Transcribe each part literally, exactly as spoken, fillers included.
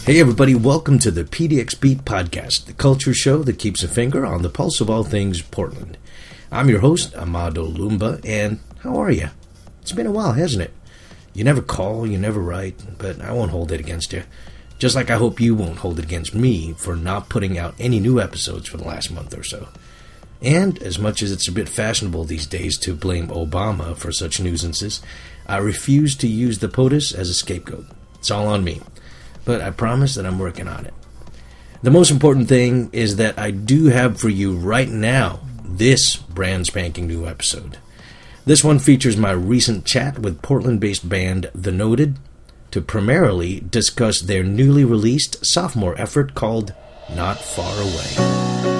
Hey everybody, welcome to the P D X Beat Podcast, the culture show that keeps a finger on the pulse of all things Portland. I'm your host, Amado Lumba, and how are you? It's been a while, hasn't it? You never call, you never write, but I won't hold it against you. Just like I hope you won't hold it against me for not putting out any new episodes for the last month or so. And as much as it's a bit fashionable these days to blame Obama for such nuisances, I refuse to use the POTUS as a scapegoat. It's all on me. But I promise that I'm working on it. The most important thing is that I do have for you right now this brand spanking new episode. This one features my recent chat with Portland-based band The Noted to primarily discuss their newly released sophomore effort called Not Far Away.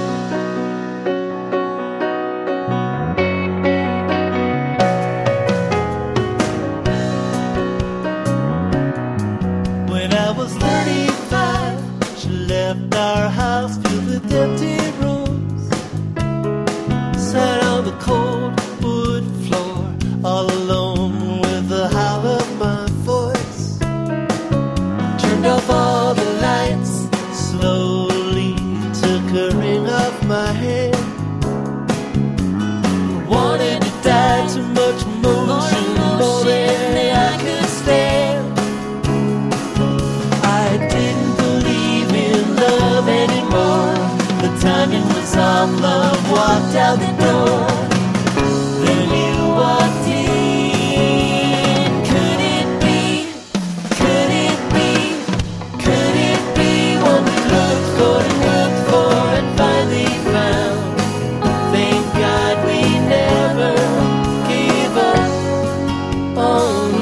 Love walked out the door. Then you walked in. Could it be? Could it be? Could it be what we looked for and looked for and finally found? Thank God we never gave up on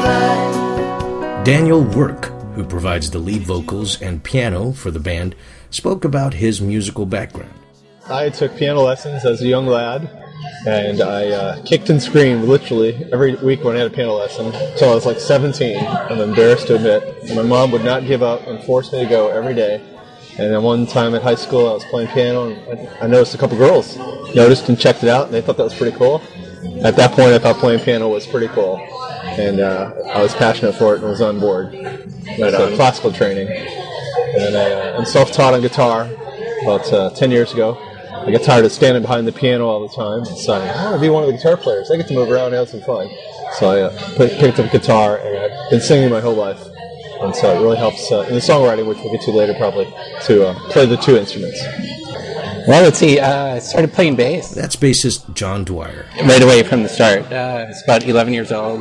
life. Daniel Work, who provides the lead vocals and piano for the band, spoke about his musical background. I took piano lessons as a young lad, and I uh, kicked and screamed literally every week when I had a piano lesson until I was like seventeen. I'm embarrassed to admit. And my mom would not give up and force me to go every day. And then one time at high school, I was playing piano, and I noticed a couple girls noticed and checked it out, and they thought that was pretty cool. At that point, I thought playing piano was pretty cool, and uh, I was passionate for it and was on board. Right so on. Classical training. And then I, uh, I'm self-taught on guitar about uh, ten years ago. I got tired of standing behind the piano all the time, so I want to be one of the guitar players. I get to move around and have some fun. So I uh, picked up guitar, and I've been singing my whole life. And so it really helps uh, in the songwriting, which we'll get to later probably, to uh, play the two instruments. Well, let's see. Uh, I started playing bass. That's bassist John Dwyer. Right away from the start. Uh, I was about eleven years old.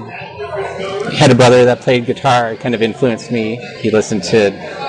I had a brother that played guitar. It kind of influenced me. He listened to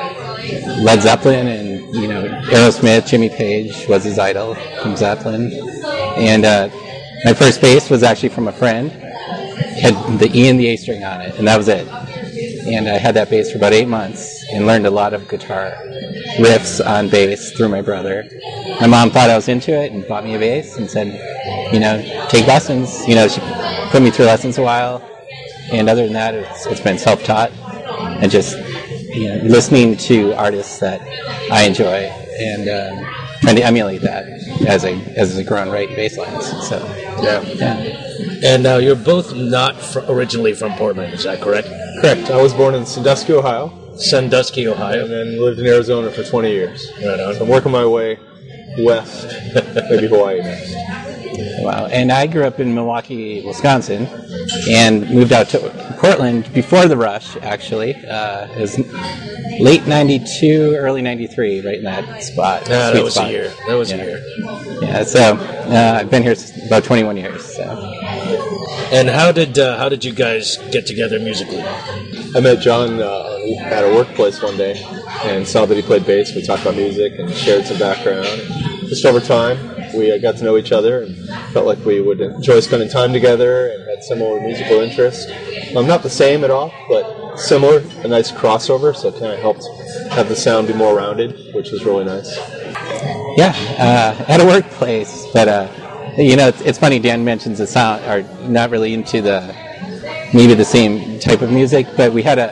Led Zeppelin and, you know, Aerosmith. Jimmy Page was his idol from Zeppelin. And uh, my first bass was actually from a friend. Had the E and the A string on it, and that was it. And I had that bass for about eight months and learned a lot of guitar riffs on bass through my brother. My mom thought I was into it and bought me a bass and said, you know, take lessons. You know, she put me through lessons a while. And other than that, it's, it's been self-taught and just, you know, listening to artists that I enjoy and um, trying to emulate that as a as a grown right bass lines. So yeah. yeah. And now uh, you're both not fr- originally from Portland, is that correct? Correct. I was born in Sandusky, Ohio. Sandusky, Ohio. And then lived in Arizona for twenty years. Right on. So I'm working my way west, maybe Hawaii next. Wow. And I grew up in Milwaukee, Wisconsin, and moved out to Portland before the rush, actually. Uh, it was late ninety-two, early ninety-three, right in that spot. Yeah, that was spot. a year. That was yeah. a year. Yeah, so uh, I've been here about twenty-one years. So. And how did uh, how did you guys get together musically? I met John uh, at a workplace one day and saw that he played bass. We talked about music and shared some background. And just over time, we uh, got to know each other and felt like we would enjoy spending time together and had similar musical interests. Um, not the same at all, but similar, a nice crossover, so it kind of helped have the sound be more rounded, which was really nice. Yeah, uh, at a workplace, but uh, you know, it's, it's funny. Dan mentions the sound, or not really into the maybe the same type of music, but we had a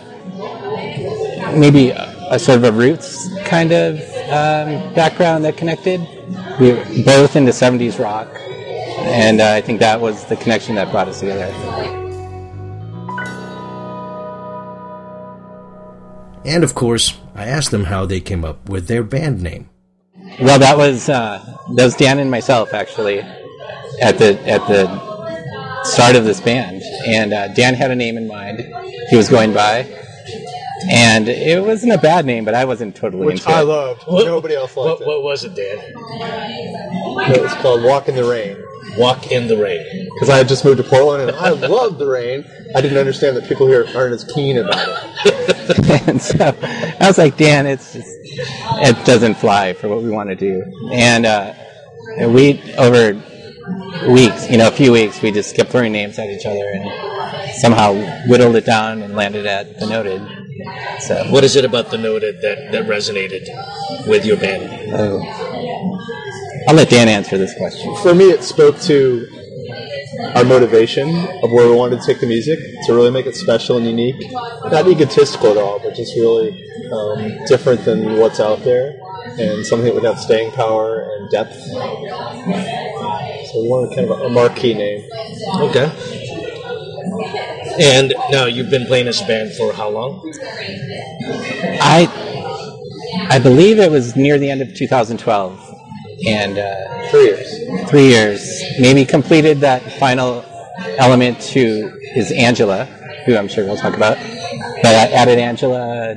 maybe a, a sort of a roots kind of um, background that connected. We were both into seventies rock, and uh, I think that was the connection that brought us together. And of course, I asked them how they came up with their band name. Well, that was uh, that was Dan and myself actually at the at the start of this band, and uh, Dan had a name in mind he was going by, and it wasn't a bad name, but I wasn't totally Which into I it. loved. What- Nobody else liked What, it. what was it, Dan? It was called Walk in the Rain. Walk in the Rain. Because I had just moved to Portland, and I loved the rain. I didn't understand that people here aren't as keen about it. And so I was like, Dan, it's just, it doesn't fly for what we want to do. And uh, we, over weeks, you know, a few weeks, we just kept throwing names at each other and somehow whittled it down and landed at The Noted. So, What is it about the Noted that, that resonated with your band? oh. I'll let Dan answer this question. For me, it spoke to our motivation of where we wanted to take the music, to really make it special and unique. Not egotistical at all, but just really um, different than what's out there, and something that would have staying power and depth. So we wanted kind of a marquee name. Okay. And now you've been playing this band for how long? I I believe it was near the end of two thousand twelve, and uh, Three years. three years. Maybe completed that final element to is Angela, who I'm sure we'll talk about. But I added Angela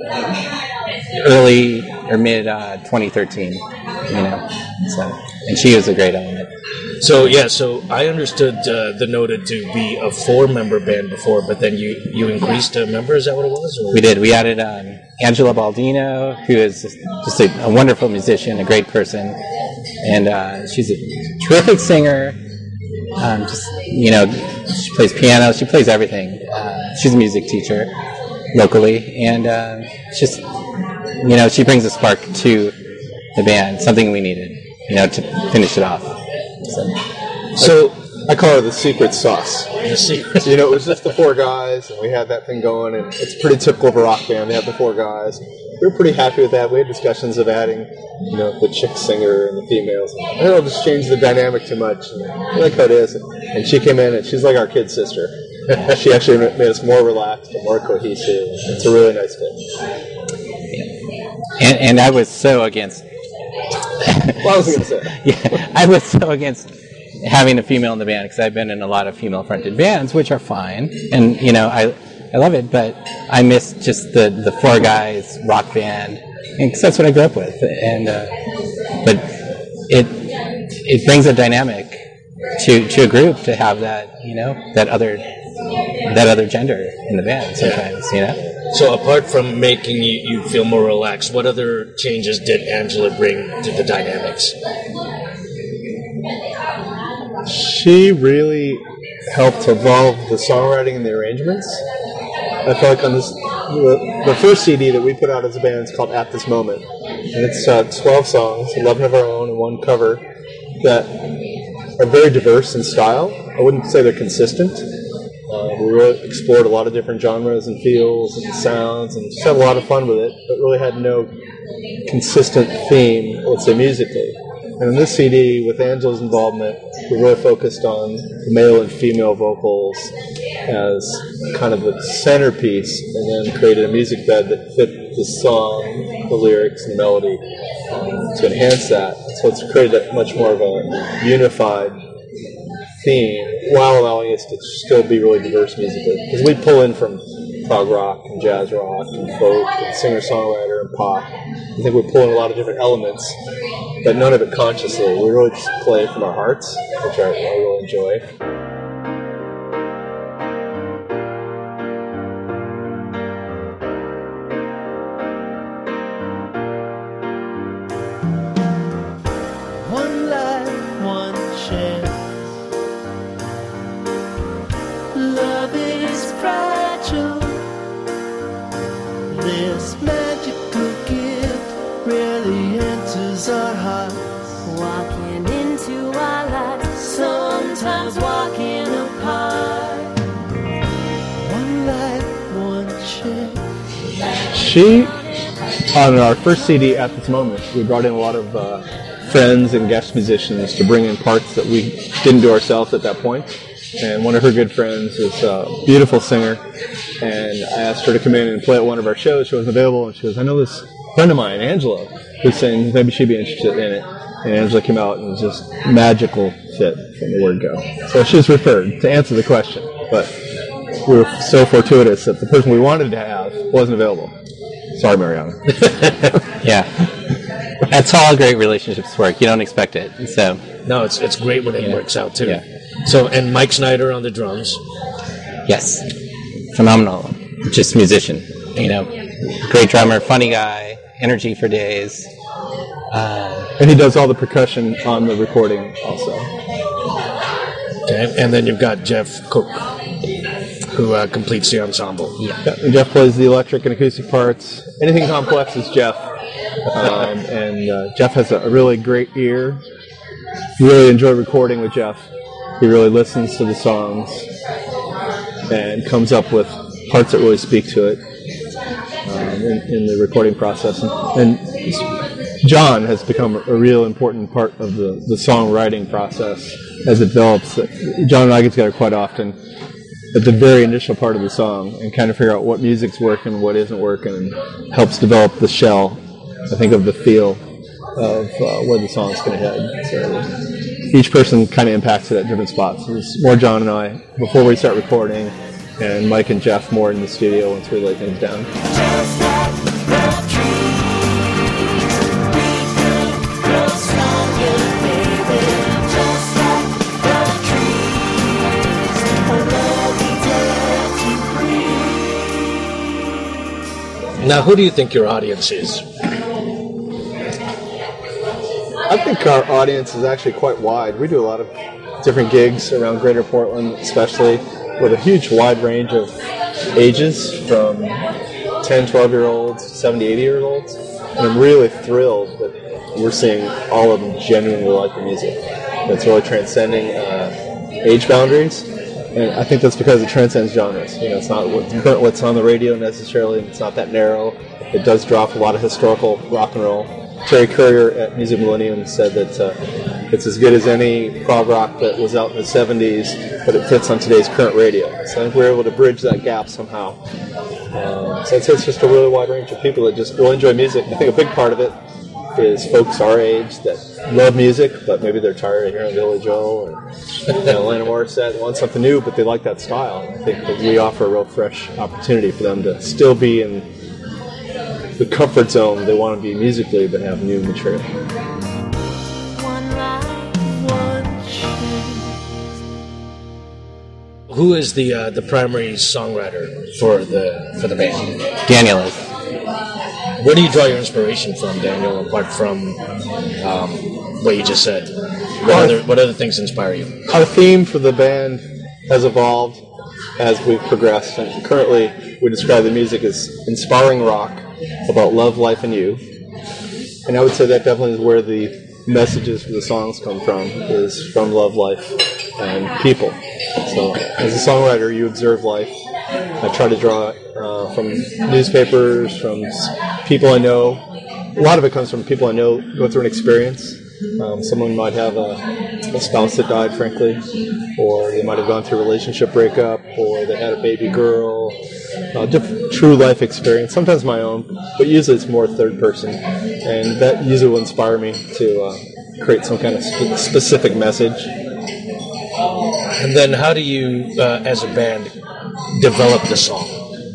early or mid uh, twenty thirteen, you know. So, and she was a great element. So, yeah, so I understood uh, the Noted to be a four-member band before, but then you, you increased a member, is that what it was? Or? We did. We added um, Angela Baldino, who is just, just a, a wonderful musician, a great person, and uh, she's a terrific singer. Um, just you know, she plays piano. She plays everything. Uh, she's a music teacher locally, and uh, it's just you know, she brings a spark to the band, something we needed, you know, to finish it off. So, So I call her the secret sauce. The secret. You know, it was just the four guys, and we had that thing going, and it's pretty typical of a rock band. They have the four guys. We were pretty happy with that. We had discussions of adding, you know, the chick singer and the females. I don't know, just change the dynamic too much. And I like how it is. And she came in, and she's like our kid sister. She actually made us more relaxed and more cohesive. It's a really nice fit. and, and I was so against. What I was going to say. Yeah, I was so against having a female in the band because I've been in a lot of female-fronted bands, which are fine, and you know I I love it, but I miss just the, the four guys rock band, because that's what I grew up with, and uh, but it it brings a dynamic to to a group to have that you know that other that other gender in the band sometimes, you know. So apart from making you, you feel more relaxed, what other changes did Angela bring to the dynamics? She really helped evolve the songwriting and the arrangements. I feel like on this, the, the first C D that we put out as a band is called At This Moment. And it's uh, twelve songs, eleven of our own and one cover, that are very diverse in style. I wouldn't say they're consistent. Uh, we really explored a lot of different genres and feels and sounds and just had a lot of fun with it, but really had no consistent theme, let's say, musically. And in this C D, with Angela's involvement, we really focused on the male and female vocals as kind of the centerpiece, and then created a music bed that fit the song, the lyrics, and the melody um, to enhance that. So it's created a much more of a unified theme while allowing us to still be really diverse musically. Because we pull in from prog rock and jazz rock and folk and singer-songwriter and pop. I think we pull in a lot of different elements, but none of it consciously. We really just play from our hearts, which I, I really enjoy. One life, one chance. Love is fragile. This magical gift really enters our hearts. Walking into our lives, Sometimes walking apart. One life, one chance. She, on our first C D At This Moment, we brought in a lot of uh, friends and guest musicians to bring in parts that we didn't do ourselves at that point. and one of her good friends is a beautiful singer. And I asked her to come in and play at one of our shows. She wasn't available, and she goes, I know this friend of mine, Angela, who sings. Maybe she'd be interested in it. And Angela came out, and it was just magical fit from the word go. So she was referred to answer the question. But we were so fortuitous that the person we wanted to have wasn't available. Sorry, Mariana. Yeah. That's how all great relationships work. You don't expect it. So No, it's it's great when it Yeah. works out too. Yeah. So and Mike Snyder on the drums. yes, phenomenal. Just musician. You know, great drummer, funny guy, energy for days. Uh, And he does all the percussion on the recording also. Okay, and then you've got Jeff Cook, who uh, completes the ensemble. yeah. Yeah, and Jeff plays the electric and acoustic parts. Anything complex is Jeff. Um, and uh, Jeff has a, a really great ear. You really enjoy recording with Jeff. He really listens to the songs and comes up with parts that really speak to it um, in, in the recording process. And, and John has become a real important part of the, the songwriting process as it develops. John and I get together quite often at the very initial part of the song and kind of figure out what music's working, what isn't working, and helps develop the shell, I think, of the feel of uh, where the song's going to head. So each person kind of impacts it at different spots. There's more John and I before we start recording, and Mike and Jeff more in the studio once we lay things down. Just like the trees, we could grow stronger, baby. Just like the trees, our love we dare to breathe. Now, who do you think your audience is? I think our audience is actually quite wide. We do a lot of different gigs around Greater Portland, especially with a huge wide range of ages, from ten, twelve-year-olds to seventy, eighty-year-olds. And I'm really thrilled that we're seeing all of them genuinely like the music. It's really transcending uh, age boundaries. And I think that's because it transcends genres. You know, it's not what's, current, what's on the radio necessarily. It's not that narrow. It does drop a lot of historical rock and roll. Terry Courier at Music Millennium said that uh, it's as good as any prog rock that was out in the seventies, but it fits on today's current radio. So I think we're able to bridge that gap somehow. Um, so it's, it's just a really wide range of people that just really enjoy music. I think a big part of it is folks our age that love music, but maybe they're tired of hearing Billy Joel or you know, Alanis Morissette and want something new, but they like that style. I think that we offer a real fresh opportunity for them to still be in the comfort zone they want to be musically, but have new material. One life, one chance. Who is the uh, the primary songwriter for the for the band? Daniel is. Where do you draw your inspiration from, Daniel? Apart from um, what you just said, what other what other things inspire you? Our theme for the band has evolved as we've progressed, and currently we describe the music as inspiring rock about love, life, and you. And I would say that definitely is where the messages for the songs come from, is from love, life, and people. So as a songwriter, you observe life. I try to draw uh, from newspapers, from s- people I know. A lot of it comes from people I know go through an experience. Um, someone might have a, a spouse that died, frankly, or they might have gone through a relationship breakup, or they had a baby girl. Uh, diff- true life experience, sometimes my own, but usually it's more third person, and that usually will inspire me to uh, create some kind of sp- specific message. And then how do you, uh, as a band, develop the song?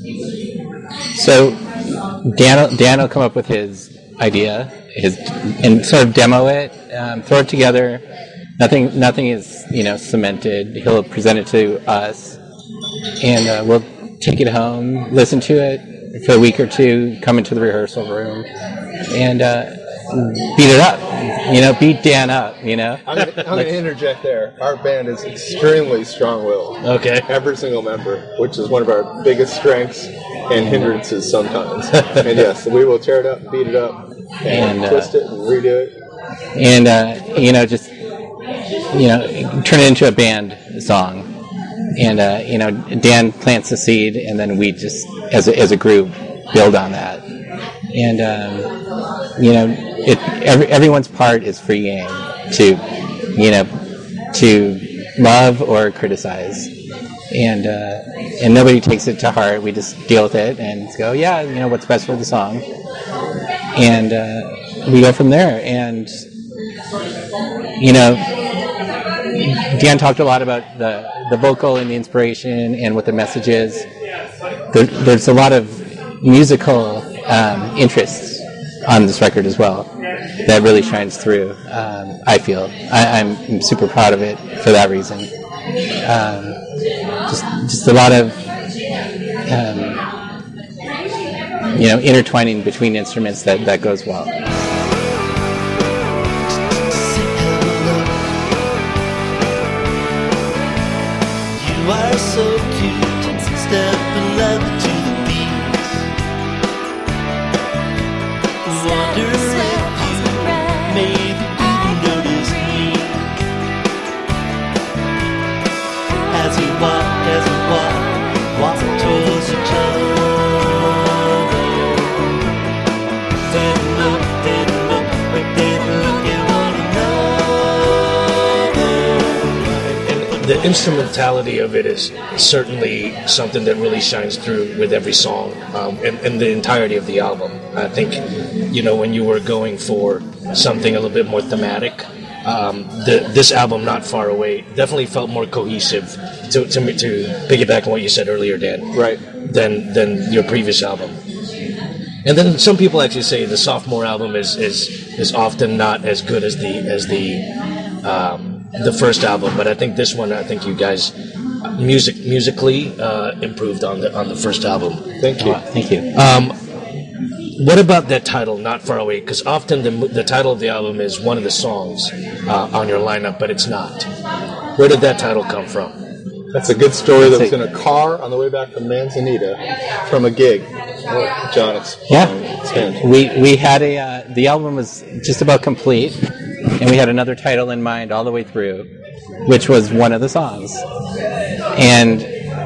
So Dan, Dan will come up with his idea, his and sort of demo it, um, throw it together. Nothing, nothing is you know cemented. He'll present it to us, and uh, we'll take it home, listen to it for a week or two, come into the rehearsal room, and uh, beat it up. You know, beat Dan up. You know. I'm going Like- to interject there. Our band is extremely strong-willed. Okay. Every single member, which is one of our biggest strengths and hindrances sometimes. And yes, we will tear it up, beat it up, and, And, uh, twist it and redo it. and uh, you know, just you know, turn it into a band song. And uh, you know, Dan plants the seed, and then we just, as a, as a group, build on that. And um, you know, it every, everyone's part is free game to, you know, to love or criticize, and uh, and nobody takes it to heart. We just deal with it and go, yeah, you know, what's best for the song, and uh, we go from there. And you know, Dan talked a lot about the the vocal and the inspiration and what the message is. There, there's a lot of musical um, interests on this record as well that really shines through. Um, I feel I, I'm super proud of it for that reason. Um, just just a lot of um, you know intertwining between instruments that, that goes well. You are so cute, step in love to the beat. Wonder if you maybe even notice me as we walk, as we walk, walk towards each other. Then look, then look, then look at one another. And the instrumentality of it is certainly something that really shines through with every song, um, and, and the entirety of the album. I think, you know, when you were going for something a little bit more thematic, um, the, this album, Not Far Away, definitely felt more cohesive, to to, me, to piggyback on what you said earlier, Dan, Right. than than your previous album. And then some people actually say the sophomore album is is, is often not as good as the as the um, the first album, but I think this one, I think you guys music musically uh, improved on the on the first album. Thank you. Oh, thank you. Um, what about that title, Not Far Away? Because often the the title of the album is one of the songs uh, on your lineup, but it's not. Where did that title come from? That's a good story that was in a car on the way back from Manzanita from a gig. What John explained. Yeah, we we had a uh, the album was just about complete, and we had another title in mind all the way through, which was one of the songs. And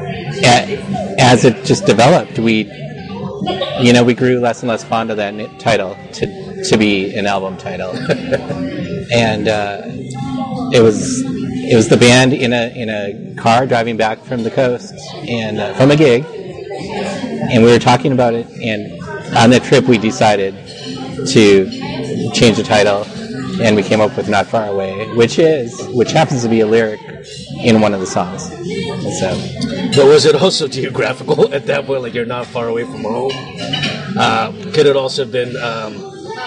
a, as it just developed, we you know we grew less and less fond of that n- title to to be an album title, and uh, it was it was the band in a in a car driving back from the coast and uh, from a gig. And we were talking about it, and on that trip we decided to change the title, and we came up with Not Far Away, which is, which happens to be a lyric in one of the songs. So, But was it also geographical at that point, like you're not far away from home? Uh, could it also have been um,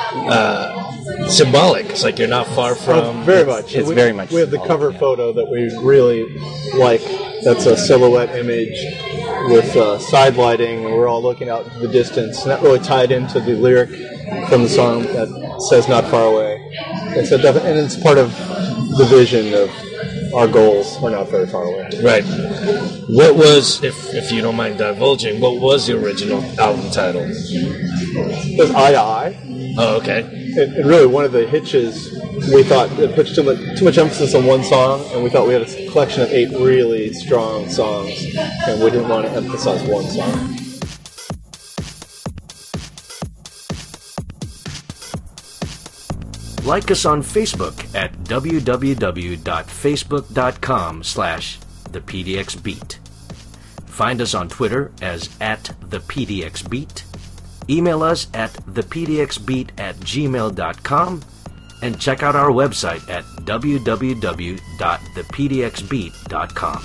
uh, symbolic? It's like you're not far from... Oh, very much. It's we, very much We have the symbolic, cover yeah. photo that we really like. That's a silhouette image with uh, side lighting, and we're all looking out into the distance. And that really tied into the lyric from the song that says "Not Far Away." And, so def- and it's part of the vision of our goals. We're not very far away. Right. What was, if if you don't mind divulging, what was the original album title? It was Eye to Eye. Oh, okay. And, and really, one of the hitches, we thought it put too much, too much emphasis on one song, and we thought we had a collection of eight really strong songs, and we didn't want to emphasize one song. Like us on Facebook at www.facebook.com slash the PDXBeat. Find us on Twitter as at the PDXBeat. Email us at thepdxbeat at gmail dot com. And check out our website at w w w dot the p d x beat dot com.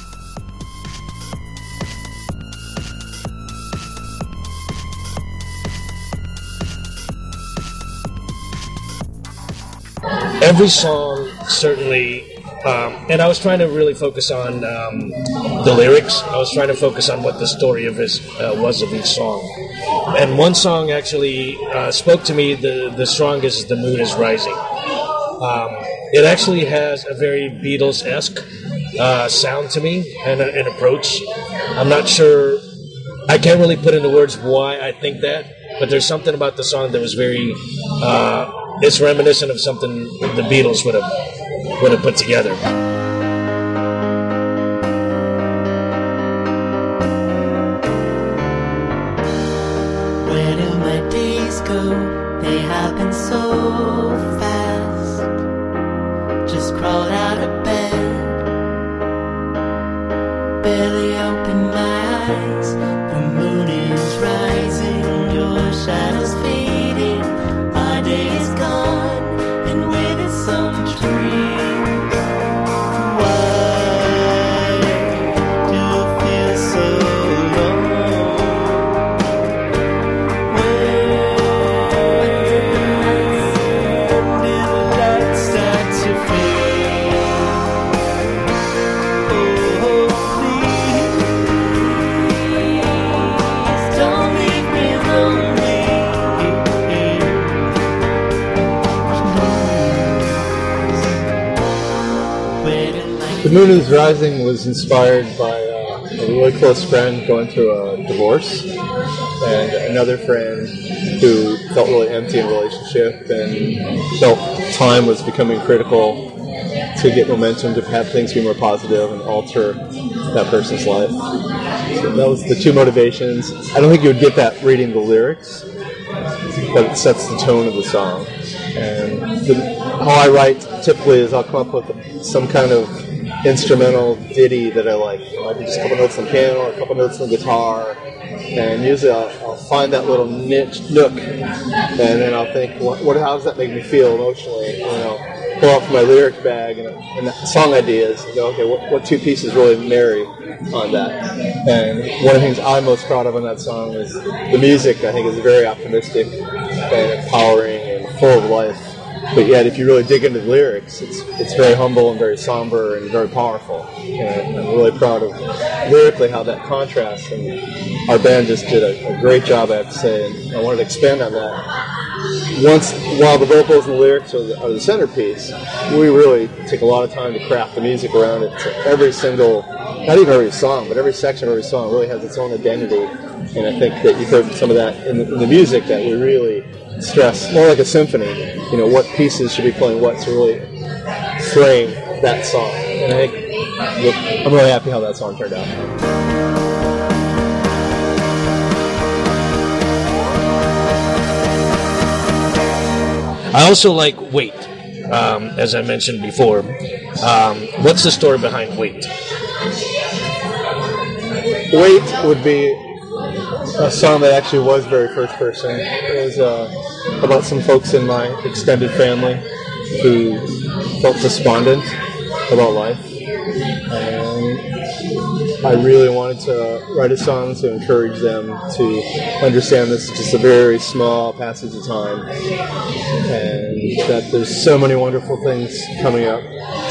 Every song, certainly, um, and I was trying to really focus on um, the lyrics. I was trying to focus on what the story of his uh, was of each song. And one song actually uh, spoke to me the, the strongest is The Moon is Rising. Um, it actually has a very Beatles-esque uh, sound to me and a, an approach. I'm not sure, I can't really put into words why I think that, but there's something about the song that was very, uh, it's reminiscent of something the Beatles would have would have put together. Where do my days go? They happen so fast. Just crawled out of bed barely open my eyes. The moon is rising, your shadow's fading. Our day is gone, and with it some dreams. Why do you feel so alone? When did the lights start to fade? Oh, please don't leave me lonely. Where did my The Moon is Rising was inspired by uh, a really close friend going through a divorce, and another friend who felt really empty in a relationship and felt time was becoming critical to get momentum, to have things be more positive and alter that person's life. So that was the two motivations. I don't think you would get that reading the lyrics, but it sets the tone of the song. And the, how I write typically is I'll come up with some kind of instrumental ditty that I like. It might be just a couple notes on the piano or a couple notes on the guitar. And usually I'll, I'll find that little niche nook, and then I'll think, what, what, how does that make me feel emotionally? You know, pull out my lyric bag and, and song ideas, and go, okay, what, what two pieces really marry on that? And one of the things I'm most proud of on that song is the music. I think is very optimistic and empowering and full of life. But yet, if you really dig into the lyrics, it's it's very humble and very somber and very powerful. And I'm really proud of lyrically how that contrasts. And our band just did a, a great job, I have to say, and I wanted to expand on that. Once, while the vocals and the lyrics are the, are the centerpiece, we really take a lot of time to craft the music around it. So every single, not even every song, but every section of every song really has its own identity. And I think that you've heard some of that in the, in the music, that we really stress, more like a symphony, you know, what pieces should be playing what to really frame that song. And I think I'm really happy how that song turned out. I also like Wait, um, as I mentioned before. Um, what's the story behind Wait? Wait would be a song that actually was very first person. It was uh, about some folks in my extended family who felt despondent about life. And I really wanted to write a song to encourage them to understand this is just a very small passage of time, and that there's so many wonderful things coming up.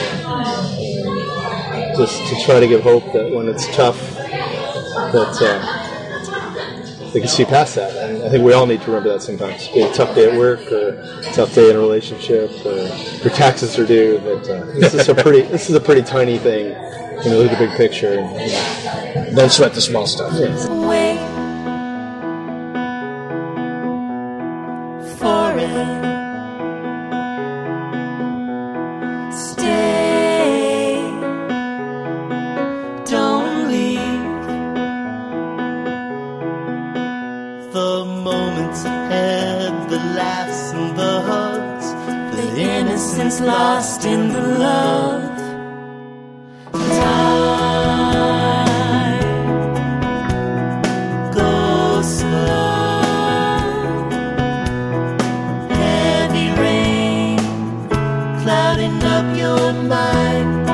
And just to try to give hope that when it's tough, that uh, they can see past that. And I think we all need to remember that sometimes. Be a tough day at work, or a tough day in a relationship, or your taxes are due. That uh, this is a pretty this is a pretty tiny thing. You know, look at the big picture. And, you know. Don't sweat the small stuff. Yeah. wait for it. Stay, don't leave. The moments ahead, the laughs and the hugs, the innocence lost in the love. Time goes slow. Heavy rain clouding up your mind.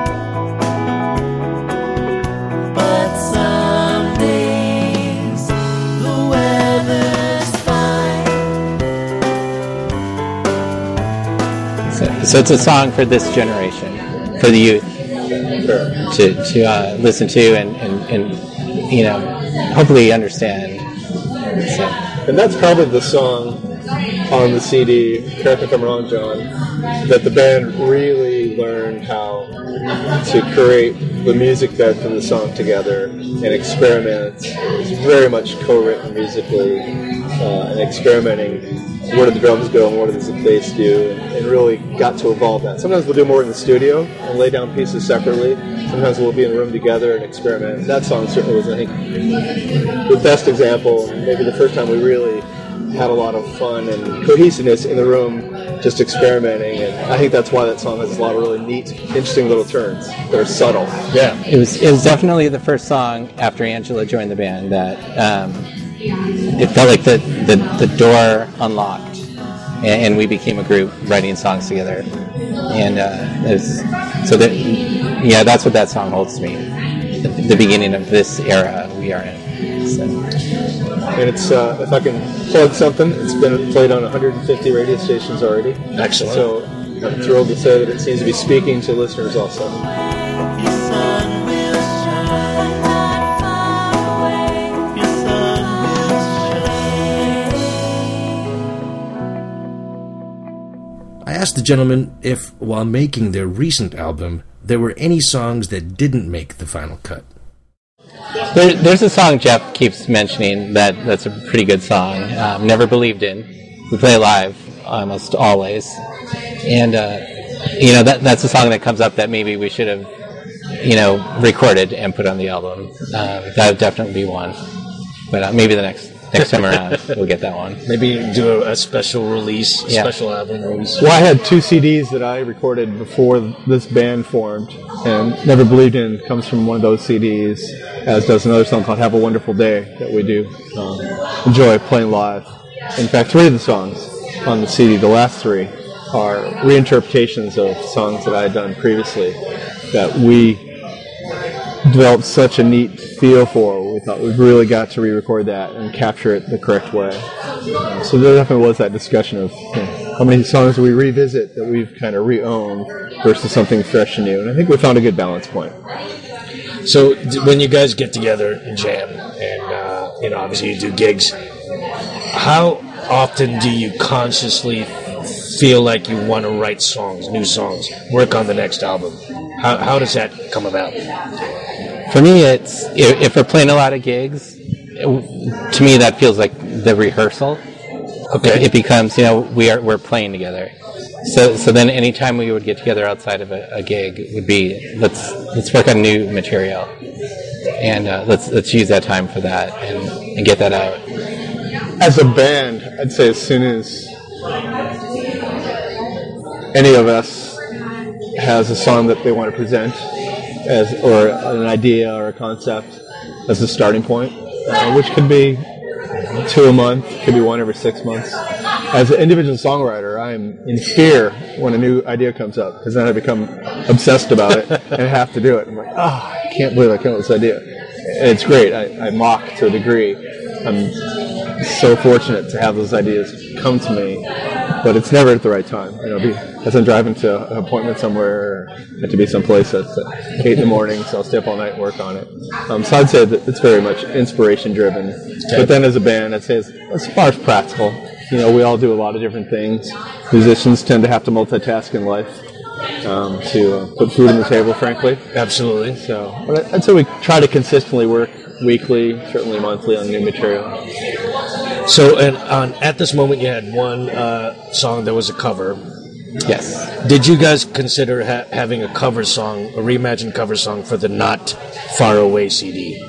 But some days the weather's fine. So, so it's a song for this generation, for the youth, to to uh, listen to and, and, and you know, hopefully understand. So, And that's probably the song on the C D, correct me if I'm wrong, John, that the band really learned how to create the music bed for the song together and experiment. It's very much co-written musically, uh, and experimenting. Where do the drums go and what does the bass do, and, and really got to evolve that. Sometimes we'll do more in the studio and lay down pieces separately. Sometimes we'll be in a room together and experiment. That song certainly was, I think, the best example, and maybe the first time we really had a lot of fun and cohesiveness in the room just experimenting, and I think that's why that song has a lot of really neat, interesting little turns. They're subtle. Yeah. It was it was definitely the first song after Angela joined the band that um, it felt like the, the, the door unlocked, and, and we became a group writing songs together. And uh, it was, so that yeah, that's what that song holds to me. The, the beginning of this era we are in. So. And it's, uh, if I can plug something, it's been played on one hundred fifty radio stations already. Excellent. So I'm thrilled to say that it seems to be speaking to listeners also. Your sun will shine not far away. Your sun will shine. I asked the gentlemen if, while making their recent album, there were any songs that didn't make the final cut. There, there's a song Jeff keeps mentioning that that's a pretty good song. Um, Never Believed In. We play live almost always, and uh, you know that that's a song that comes up that maybe we should have, you know, recorded and put on the album. Uh, that would definitely be one, but uh, maybe the next next time around we'll get that one. Maybe do a, a special release, Yeah. special album release. Well, I had two C Ds that I recorded before this band formed, and Never Believed In comes from one of those C Ds, as does another song called Have a Wonderful Day that we do um, enjoy playing live. In fact, three of the songs on the C D, the last three, are reinterpretations of songs that I had done previously that we developed such a neat feel for. We thought we really got to re-record that and capture it the correct way. Um, so there definitely was that discussion of, you know, how many songs do we revisit that we've kind of re-owned versus something fresh and new. And I think we found a good balance point. So d- when you guys get together and jam, and uh, you know, obviously you do gigs, how often do you consciously feel like you want to write songs, new songs, work on the next album? How, how does that come about? For me, it's if, if we're playing a lot of gigs, it, to me that feels like the rehearsal. Okay. It, it becomes, you know, we are we're playing together. So so then anytime we would get together outside of a, a gig, it would be let's let's work on new material, and uh, let's let's use that time for that and, and get that out. As a band, I'd say as soon as any of us has a song that they want to present, as or an idea or a concept as a starting point, uh, which could be two a month, could be one every six months. As an individual songwriter, I'm in fear when a new idea comes up, because then I become obsessed about it and I have to do it. I'm like, oh, I can't believe I came up with this idea. And it's great. I, I mock to a degree. I'm so fortunate to have those ideas come to me, but it's never at the right time. You know, be, as I'm driving to an appointment somewhere, or I have to be someplace at eight in the morning, so I'll stay up all night and work on it. Um, so I'd say that it's very much inspiration driven. But then as a band, I'd say as, as far as practical, you know, we all do a lot of different things. Musicians tend to have to multitask in life um, to uh, put food on the table, frankly. Absolutely. So but I'd say we try to consistently work weekly, certainly monthly, on new material. So, and on, at this moment, you had one uh, song that was a cover. Yes. Did you guys consider ha- having a cover song, a reimagined cover song for the Not Far Away C D?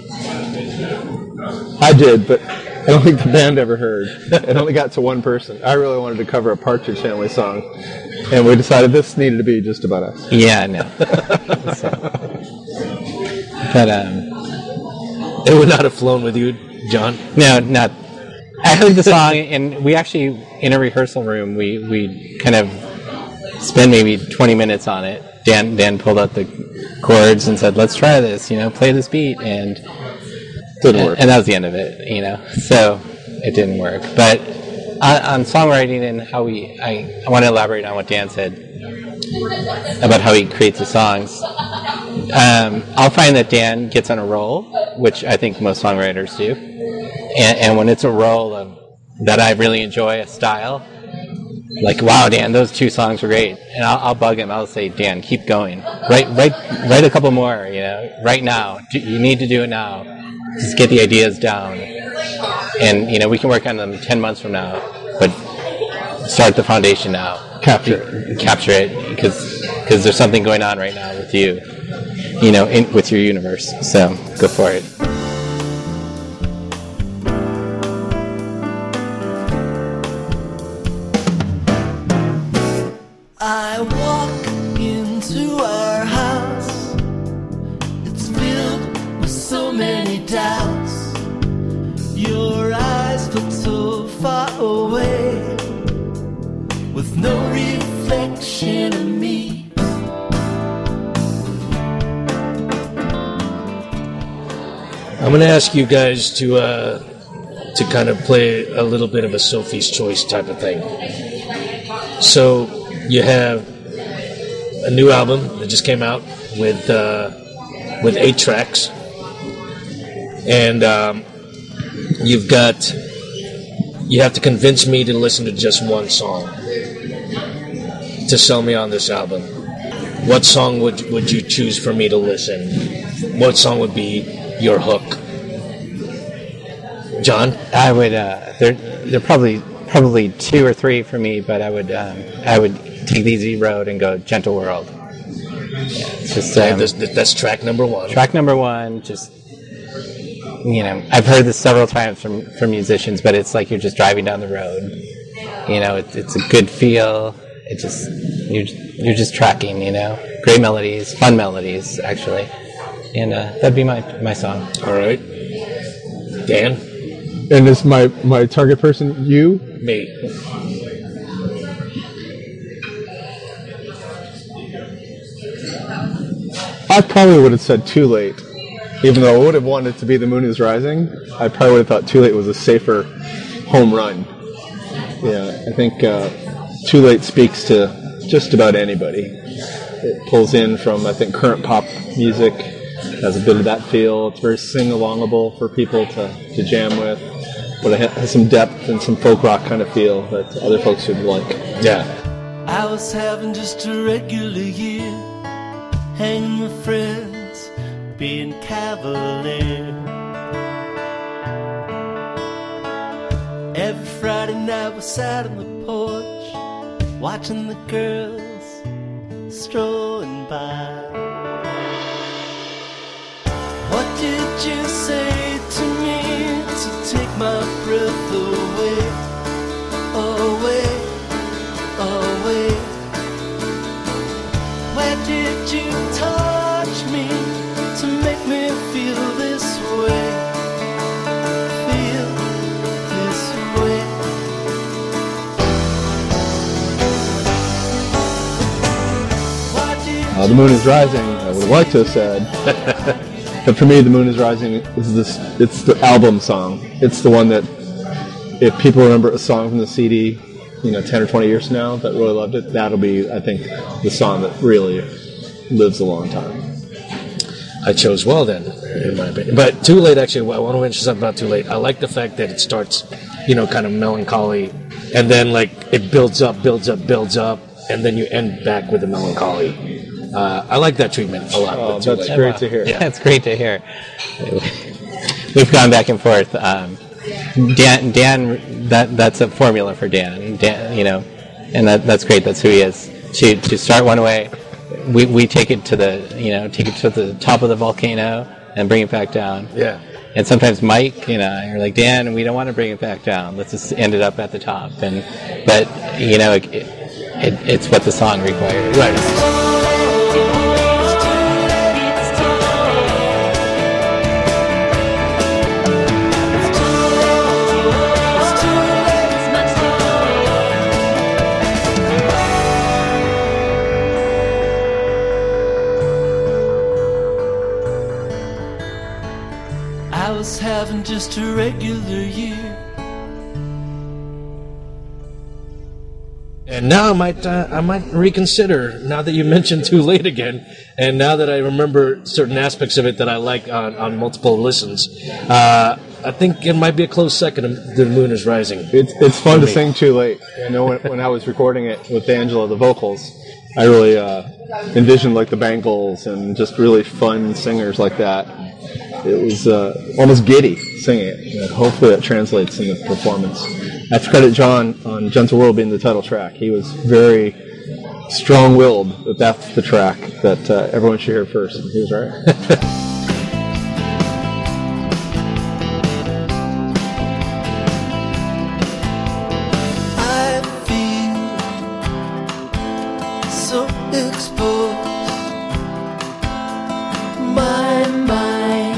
I did, but I don't think the band ever heard. It only got to one person. I really wanted to cover a Partridge Family song, and we decided this needed to be just about us. Yeah, no. So, but um, It would not have flown with you, John? no, not. I heard the song, and we actually in a rehearsal room we we kind of spent maybe twenty minutes on it. Dan Dan pulled out the chords and said, "Let's try this. You know, play this beat," and Didn't work. and that was the end of it. You know, so it didn't work. But on, on songwriting and how we, I, I want to elaborate on what Dan said about how he creates his songs. Um, I'll find that Dan gets on a roll, which I think most songwriters do. And, and when it's a roll of that I really enjoy a style, like, wow, Dan, those two songs were great. And I'll, I'll bug him. I'll say, Dan, keep going. Write, write, write a couple more, you know, right now. You need to do it now. Just get the ideas down. And, you know, we can work on them ten months from now, but start the foundation now. Capture it. Capture it, because because there's something going on right now with you, you know, in, with your universe. So go for it. with no reflection of me. I'm going to ask you guys to uh, to kind of play a little bit of a Sophie's Choice type of thing. So you have a new album that just came out with uh, with eight tracks, and um, you've got you have to convince me to listen to just one song to sell me on this album. What song would would you choose for me to listen? What song would be your hook? John? I would. Uh, there, there are probably probably two or three for me, but I would. Um, I would take the easy road and go Gentle World. Yeah, it's just um, that's, that's track number one. Track number one. Just you know, I've heard this several times from from musicians, but it's like you're just driving down the road. You know, it's it's a good feel. It just you're you're just tracking. You know, great melodies, fun melodies, actually. And uh, that'd be my my song. All right. Dan? And is my, my target person you? Me. I probably would have said Too Late. Even though I would have wanted it to be The Moon Is Rising, I probably would have thought Too Late was a safer home run. Yeah, I think uh, Too Late speaks to just about anybody. It pulls in from, I think, current pop music. Has a bit of that feel. It's very sing-alongable for people to, to jam with, but it has some depth and some folk rock kind of feel that other folks would like. Yeah. I was having just a regular year, hanging with friends, being cavalier. Every Friday night we sat on the porch, watching the girls strolling by. What did you say to me to take my breath away, away, away? Where did you touch me to make me feel this way, feel this way? Why did Uh, the Moon Is Rising, I would have liked to have said. But for me, The Moon Is Rising is this. It's the album song. It's the one that, if people remember a song from the C D, you know, ten or twenty years from now that really loved it, that'll be, I think, the song that really lives a long time. I chose well then, in my opinion. But Too Late, actually, I want to mention something about Too Late. I like the fact that it starts, you know, kind of melancholy, and then, like, it builds up, builds up, builds up, and then you end back with the melancholy. Uh, I like that treatment a lot. Oh, with Too that's Late. great to hear. Yeah, it's great to hear. We've gone back and forth. Um, Dan, Dan, that that's a formula for Dan. Dan, you know, and that that's great. That's who he is. To to start one way, we we take it to the you know take it to the top of the volcano and bring it back down. Yeah. And sometimes Mike and I are like, Dan, we don't want to bring it back down. Let's just end it up at the top. And but you know, it, it, it's what the song requires. Right. I was having just a regular year. And now I might uh, I might reconsider, now that you mentioned Too Late again, and now that I remember certain aspects of it that I like on, on multiple listens, uh, I think it might be a close second to The Moon Is Rising. It's it's fun For to me. sing Too Late. I know when, when I was recording it with Angela, the vocals, I really uh, envisioned like the Bangles and just really fun singers like that. It was uh, almost giddy singing it. And hopefully that translates in the performance. I have to credit John on Gentle World being the title track. He was very strong-willed that that's the track that uh, everyone should hear first. And he was right. I feel so exposed. My mind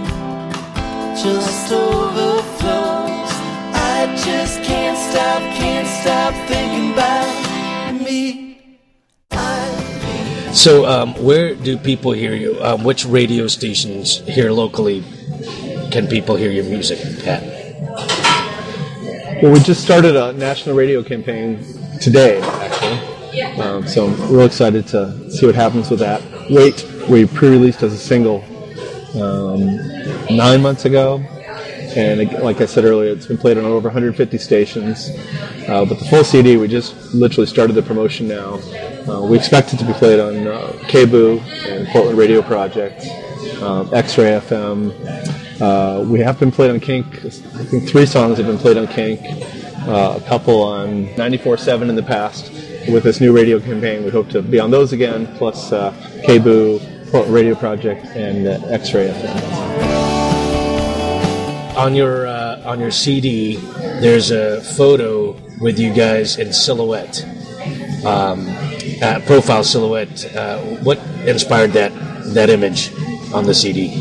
just overflows. I just can't stop, can't stop thinking about So, um, where do people hear you? Um, which radio stations here locally can people hear your music at? Well, we just started a national radio campaign today, actually. Um, so I'm real excited to see what happens with that. Wait, we pre-released as a single um, nine months ago. And it- like I said earlier, it's been played on over one hundred fifty stations. Uh, but the full C D, we just literally started the promotion now. Uh, we expect it to be played on uh, K B O and Portland Radio Project, um, X-Ray F M. Uh, we have been played on Kink. I think three songs have been played on Kink. Uh, a couple on ninety-four seven in the past. With this new radio campaign, we hope to be on those again, plus uh, K B O, Portland Radio Project, and uh, X-Ray F M. On your uh, on your C D, there's a photo with you guys in silhouette, um, uh, profile silhouette. Uh, what inspired that that image on the C D?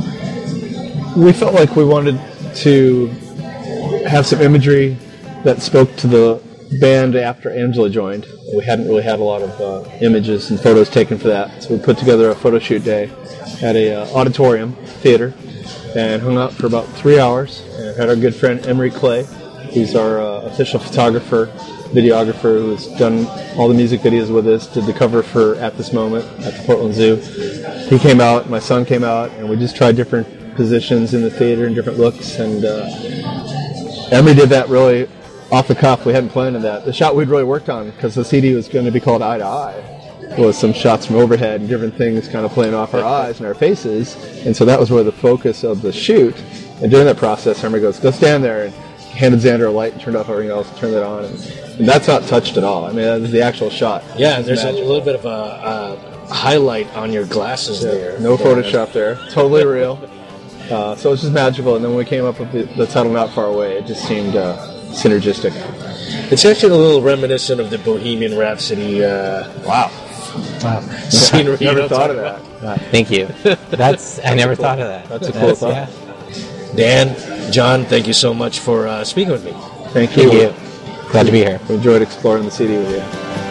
We felt like we wanted to have some imagery that spoke to the band after Angela joined. We hadn't really had a lot of uh, images and photos taken for that, so we put together a photo shoot day at a uh, auditorium theater and hung out for about three hours and had our good friend Emery Clay, who's our uh, official photographer, videographer, who's done all the music videos with us, did the cover for At This Moment at the Portland Zoo. He came out, my son came out, and we just tried different positions in the theater and different looks, and uh, Emery did that really off the cuff. We hadn't planned on that. The shot we'd really worked on, because the C D was going to be called Eye to Eye, was some shots from overhead and different things kind of playing off our eyes and our faces, and so that was where the focus of the shoot. And during that process, Emery goes, go stand there, and handed Xander a light and turned off everything else and turned it on, and, and that's not touched at all. I mean, that was the actual shot. Yeah, It's there's a magic. little bit of a, a highlight on your glasses there. No Photoshop there. Totally real. Uh, so it's just magical. And then when we came up with the, the title Not Far Away, it just seemed uh, synergistic. It's actually a little reminiscent of the Bohemian Rhapsody. Uh, wow. Wow. Scenery. you Never know, thought of talking that. Wow, thank you. That's I never thought of that. That's a cool thought. yeah. about. Dan, John, thank you so much for uh, speaking with me. Thank you. Thank you. Glad to be here. We enjoyed exploring the C D with you.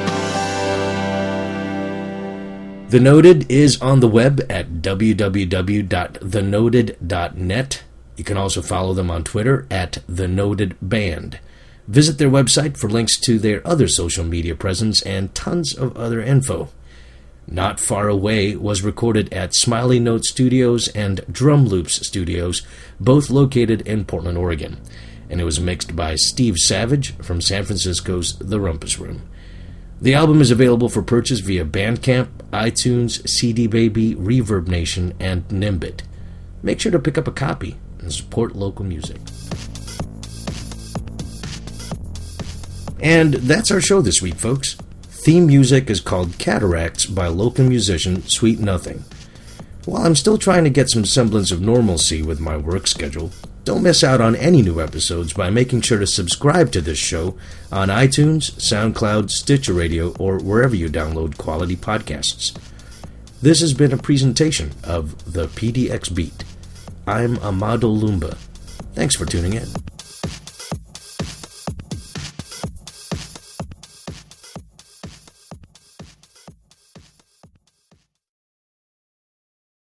The Noted is on the web at w w w dot the noted dot net. You can also follow them on Twitter at The Noted Band. Visit their website for links to their other social media presence and tons of other info. Not Far Away was recorded at Smiley Note Studios and Drum Loops Studios, both located in Portland, Oregon. And it was mixed by Steve Savage from San Francisco's The Rumpus Room. The album is available for purchase via Bandcamp, iTunes, C D Baby, Reverb Nation, and Nimbit. Make sure to pick up a copy and support local music. And that's our show this week, folks. Theme music is called Cataracts by local musician Sweet Nothing. While I'm still trying to get some semblance of normalcy with my work schedule, don't miss out on any new episodes by making sure to subscribe to this show on iTunes, SoundCloud, Stitcher Radio, or wherever you download quality podcasts. This has been a presentation of the P D X Beat. I'm Amado Lumba. Thanks for tuning in.